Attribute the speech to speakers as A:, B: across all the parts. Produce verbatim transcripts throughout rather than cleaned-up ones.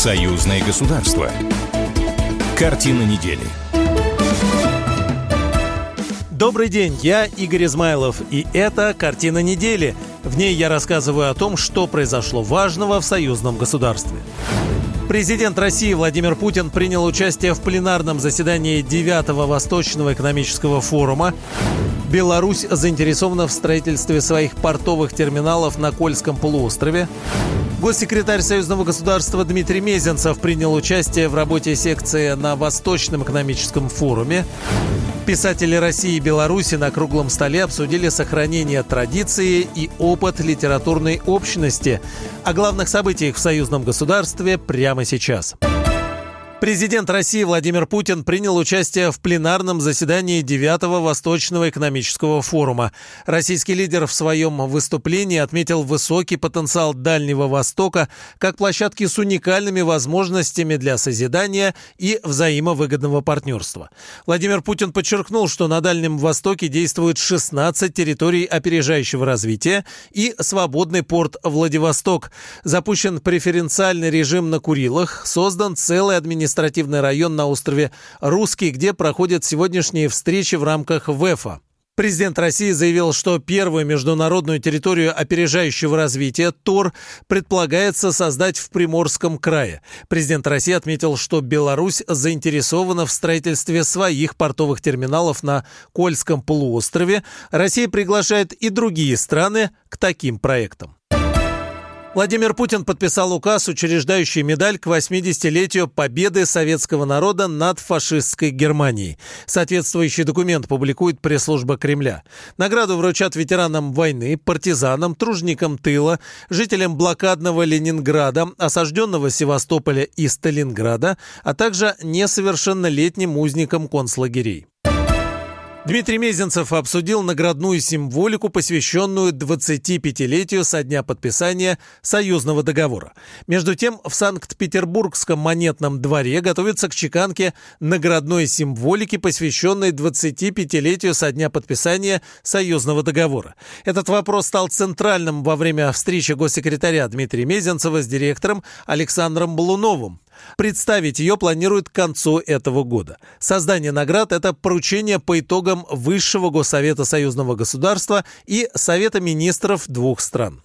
A: Союзное государство. Картина недели.
B: Добрый день, я Игорь Измайлов, и это «Картина недели». В ней я рассказываю о том, что произошло важного в союзном государстве. Президент России Владимир Путин принял участие в пленарном заседании девятого Восточного экономического форума. Беларусь заинтересована в строительстве своих портовых терминалов на Кольском полуострове. Госсекретарь союзного государства Дмитрий Мезенцев принял участие в работе секции на Восточном экономическом форуме. Писатели России и Беларуси на круглом столе обсудили сохранение традиции и опыт литературной общности. О главных событиях в союзном государстве прямо сейчас. Президент России Владимир Путин принял участие в пленарном заседании девятого Восточного экономического форума. Российский лидер в своем выступлении отметил высокий потенциал Дальнего Востока как площадки с уникальными возможностями для созидания и взаимовыгодного партнерства. Владимир Путин подчеркнул, что на Дальнем Востоке действует шестнадцать территорий опережающего развития и свободный порт Владивосток. Запущен преференциальный режим на Курилах, создан целый административный административный район на острове Русский, где проходят сегодняшние встречи в рамках ВЭФа. Президент России заявил, что первую международную территорию опережающего развития ТОР предполагается создать в Приморском крае. Президент России отметил, что Беларусь заинтересована в строительстве своих портовых терминалов на Кольском полуострове. Россия приглашает и другие страны к таким проектам. Владимир Путин подписал указ, учреждающий медаль к восьмидесятилетию победы советского народа над фашистской Германией. Соответствующий документ публикует пресс-служба Кремля. Награду вручат ветеранам войны, партизанам, тружникам тыла, жителям блокадного Ленинграда, осажденного Севастополя и Сталинграда, а также несовершеннолетним узникам концлагерей. Дмитрий Мезенцев обсудил наградную символику, посвященную двадцатипятилетию со дня подписания союзного договора. Между тем, в Санкт-Петербургском монетном дворе готовится к чеканке наградной символики, посвященной двадцатипятилетию со дня подписания союзного договора. Этот вопрос стал центральным во время встречи госсекретаря Дмитрия Мезенцева с директором Александром Балуновым. Представить ее планируют к концу этого года. Создание наград – это поручение по итогам Высшего Госсовета союзного государства и Совета министров двух стран.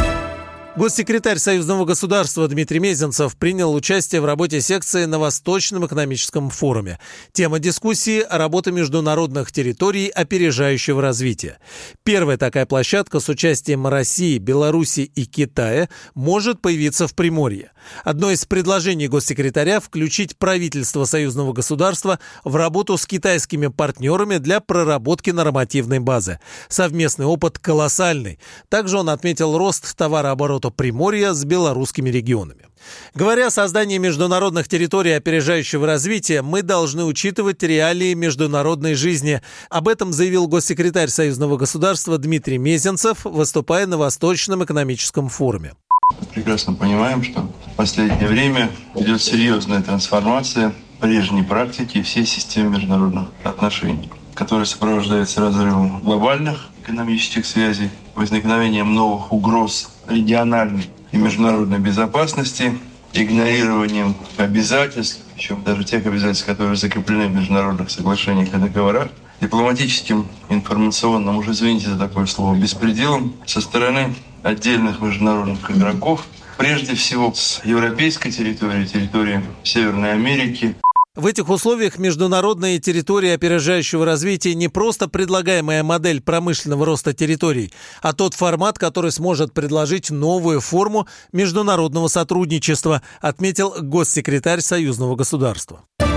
B: Госсекретарь союзного государства Дмитрий Мезенцев принял участие в работе секции на Восточном экономическом форуме. Тема дискуссии – работа международных территорий опережающего развития. Первая такая площадка с участием России, Беларуси и Китая может появиться в Приморье. Одно из предложений госсекретаря – включить правительство союзного государства в работу с китайскими партнерами для проработки нормативной базы. Совместный опыт колоссальный. Также он отметил рост товарооборота Приморья с белорусскими регионами. Говоря о создании международных территорий опережающего развития, мы должны учитывать реалии международной жизни. Об этом заявил госсекретарь союзного государства Дмитрий Мезенцев, выступая на Восточном экономическом форуме.
C: Прекрасно понимаем, что в последнее время идет серьезная трансформация прежней практики всей системы международных отношений, которая сопровождается разрывом глобальных экономических связей, возникновением новых угроз региональной и международной безопасности, игнорированием обязательств, причем даже тех обязательств, которые закреплены в международных соглашениях и договорах, дипломатическим, информационным, уже извините за такое слово, беспределом со стороны отдельных международных игроков, прежде всего с европейской территории, территории Северной Америки.
B: В этих условиях международные территории опережающего развития не просто предлагаемая модель промышленного роста территорий, а тот формат, который сможет предложить новую форму международного сотрудничества, отметил госсекретарь союзного государства.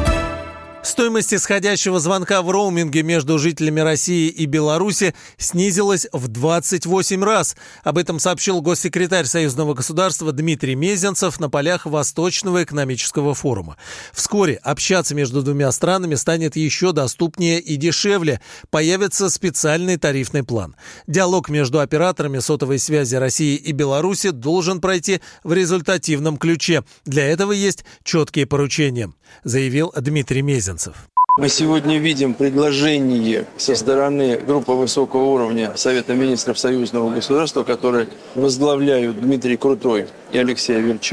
B: Стоимость исходящего звонка в роуминге между жителями России и Беларуси снизилась в двадцать восемь раз. Об этом сообщил госсекретарь союзного государства Дмитрий Мезенцев на полях Восточного экономического форума. Вскоре общаться между двумя странами станет еще доступнее и дешевле. Появится специальный тарифный план. Диалог между операторами сотовой связи России и Беларуси должен пройти в результативном ключе. Для этого есть четкие поручения, заявил Дмитрий Мезенцев.
D: Мы сегодня видим предложение со стороны группы высокого уровня Совета министров союзного государства, которые возглавляют Дмитрий Крутой и Алексей Аверчук,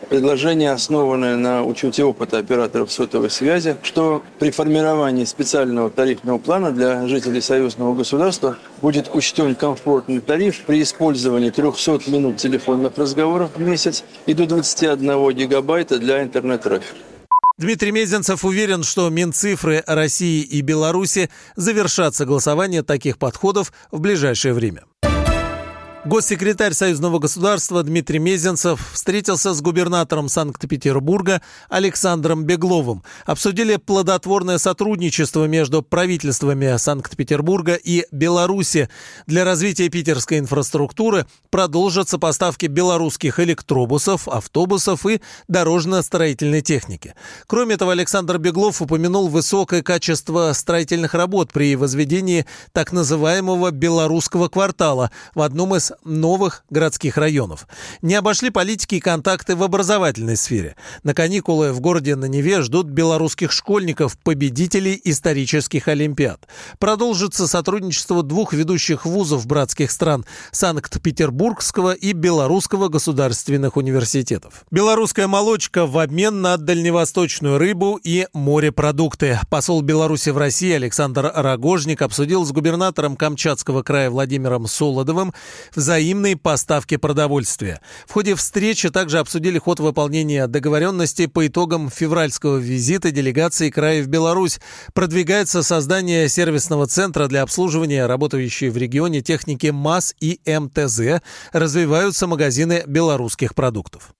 D: Предложение, основанное на учете опыта операторов сотовой связи, что при формировании специального тарифного плана для жителей союзного государства будет учтен комфортный тариф при использовании трехсот минут телефонных разговоров в месяц и до двадцати одного гигабайта для интернет-трафика.
B: Дмитрий Мезенцев уверен, что Минцифры России и Беларуси завершат согласование таких подходов в ближайшее время. Госсекретарь союзного государства Дмитрий Мезенцев встретился с губернатором Санкт-Петербурга Александром Бегловым. Обсудили плодотворное сотрудничество между правительствами Санкт-Петербурга и Беларуси. Для развития питерской инфраструктуры продолжатся поставки белорусских электробусов, автобусов и дорожно-строительной техники. Кроме того, Александр Беглов упомянул высокое качество строительных работ при возведении так называемого «белорусского квартала» в одном из новых городских районов. Не обошли политики и контакты в образовательной сфере. На каникулы в городе на Неве ждут белорусских школьников, победителей исторических олимпиад. Продолжится сотрудничество двух ведущих вузов братских стран – Санкт-Петербургского и Белорусского государственных университетов. Белорусская молочка в обмен на дальневосточную рыбу и морепродукты. Посол Беларуси в России Александр Рогожник обсудил с губернатором Камчатского края Владимиром Солодовым взаимные поставки продовольствия. В ходе встречи также обсудили ход выполнения договоренности по итогам февральского визита делегации края в Беларусь. Продвигается создание сервисного центра для обслуживания работающей в регионе техники МАЗ и МТЗ. Развиваются магазины белорусских продуктов.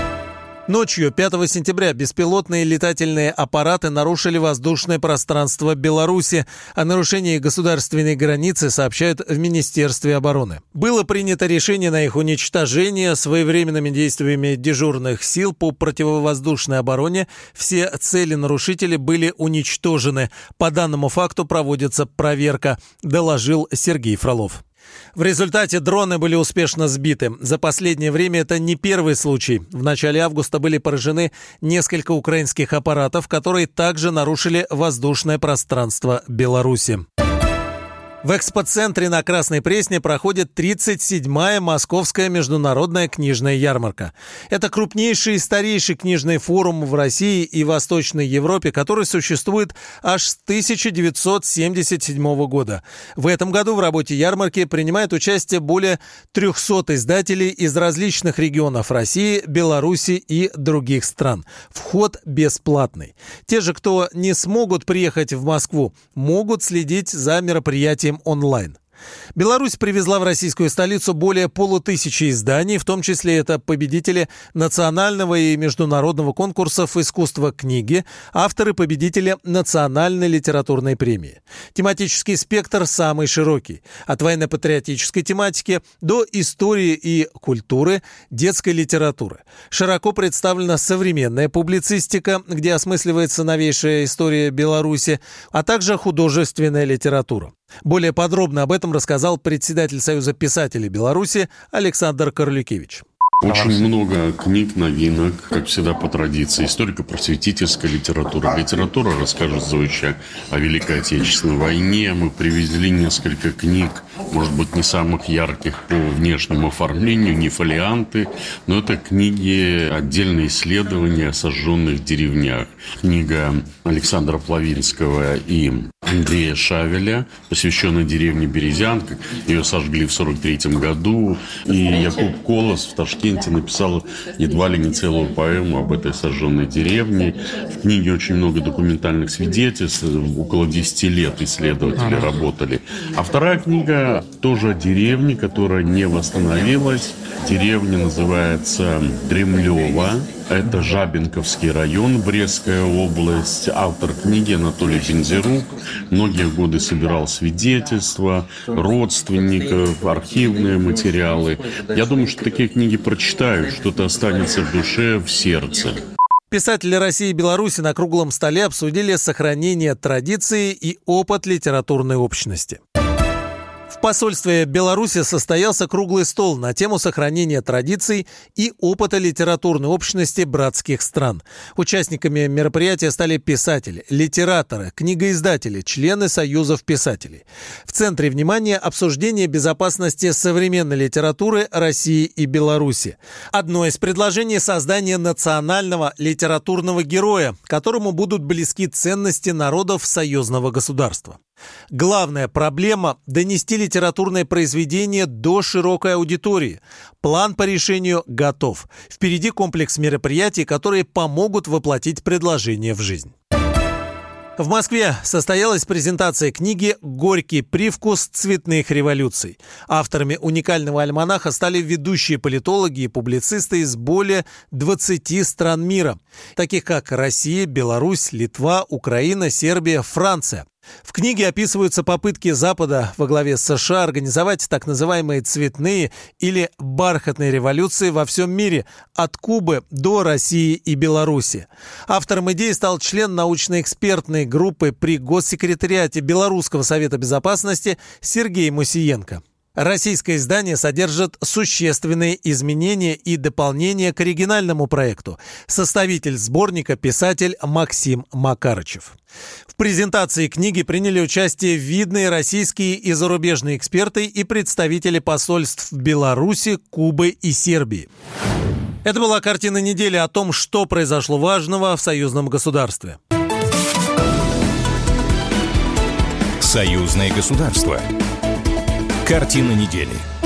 B: Ночью пятого сентября беспилотные летательные аппараты нарушили воздушное пространство Беларуси. О нарушении государственной границы сообщают в Министерстве обороны. Было принято решение на их уничтожение своевременными действиями дежурных сил по противовоздушной обороне. Все цели нарушителей были уничтожены. По данному факту проводится проверка, доложил Сергей Фролов. В результате дроны были успешно сбиты. За последнее время это не первый случай. В начале августа были поражены несколько украинских аппаратов, которые также нарушили воздушное пространство Беларуси. В экспоцентре на Красной Пресне проходит тридцать седьмая Московская международная книжная ярмарка. Это крупнейший и старейший книжный форум в России и Восточной Европе, который существует аж с тысяча девятьсот семьдесят седьмого года. В этом году в работе ярмарки принимает участие более трехсот издателей из различных регионов России, Беларуси и других стран. Вход бесплатный. Те же, кто не смогут приехать в Москву, могут следить за мероприятием онлайн. Беларусь привезла в российскую столицу более полутысячи изданий, в том числе это победители национального и международного конкурсов искусства книги, авторы-победители национальной литературной премии. Тематический спектр самый широкий. От военно-патриотической тематики до истории и культуры, детской литературы. Широко представлена современная публицистика, где осмысливается новейшая история Беларуси, а также художественная литература. Более подробно об этом рассказал председатель Союза писателей Беларуси Александр Карлюкевич.
E: Очень много книг, новинок, как всегда по традиции. Историко-просветительская литература. Литература расскажет Зоича о Великой Отечественной войне. Мы привезли несколько книг, может быть, не самых ярких по внешнему оформлению, не фолианты, но это книги, отдельные исследования о сожженных деревнях. Книга Александра Плавинского и Андрея Шавеля, посвященная деревне Березянка. Ее сожгли в сорок третьем году. И Якуб Колос в Ташкенте написал едва ли не целую поэму об этой сожженной деревне. В книге очень много документальных свидетельств. Около десяти лет исследователи работали. А вторая книга тоже о деревне, которая не восстановилась. Деревня называется Дремлево. Это Жабинковский район, Брестская область. Автор книги Анатолий Бензирук. Многие годы собирал свидетельства, родственников, архивные материалы. Я думаю, что такие книги прочитаю, что-то останется в душе, в сердце.
B: Писатели России и Беларуси на круглом столе обсудили сохранение традиции и опыт литературной общности. В посольстве Беларуси состоялся круглый стол на тему сохранения традиций и опыта литературной общности братских стран. Участниками мероприятия стали писатели, литераторы, книгоиздатели, члены союзов писателей. В центре внимания обсуждение безопасности современной литературы России и Беларуси. Одно из предложений – создание национального литературного героя, которому будут близки ценности народов союзного государства. Главная проблема – донести литературное произведение до широкой аудитории. План по решению готов. Впереди комплекс мероприятий, которые помогут воплотить предложение в жизнь. В Москве состоялась презентация книги «Горький привкус цветных революций». Авторами уникального альманаха стали ведущие политологи и публицисты из более двадцати стран мира, таких как Россия, Беларусь, Литва, Украина, Сербия, Франция. В книге описываются попытки Запада во главе с США организовать так называемые цветные или бархатные революции во всем мире, от Кубы до России и Беларуси. Автором идеи стал член научно-экспертной группы при Госсекретариате Белорусского совета безопасности Сергей Мусиенко. Российское издание содержит существенные изменения и дополнения к оригинальному проекту. Составитель сборника – писатель Максим Макарычев. В презентации книги приняли участие видные российские и зарубежные эксперты и представители посольств Беларуси, Кубы и Сербии. Это была картина недели о том, что произошло важного в союзном государстве.
A: Союзное государство. Картина недели.